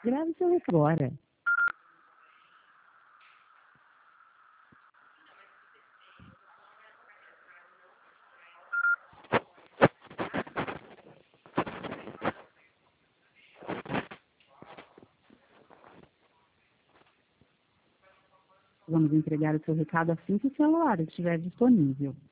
Grave seu recado agora. Vamos entregar o seu recado assim que o celular estiver disponível.